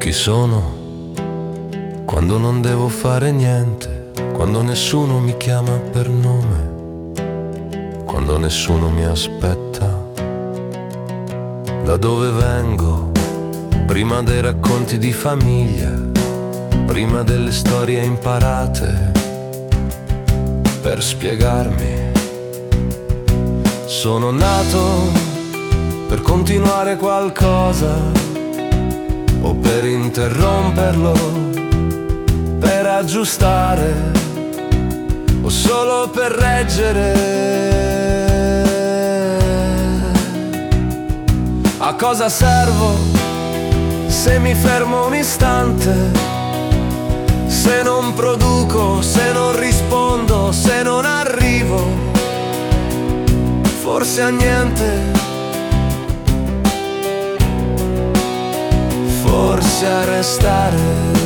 Chi sono quando non devo fare niente, quando nessuno mi chiama per nome, quando nessuno mi aspetta. Da dove vengo, prima dei racconti di famiglia, prima delle storie imparate per spiegarmi. Sono nato per continuare qualcosa o per interromperlo, per aggiustare o solo per reggere. A cosa servo se mi fermo un istante? Se non produco, se non rispondo, se non arrivo, forse a niente, forse a restare.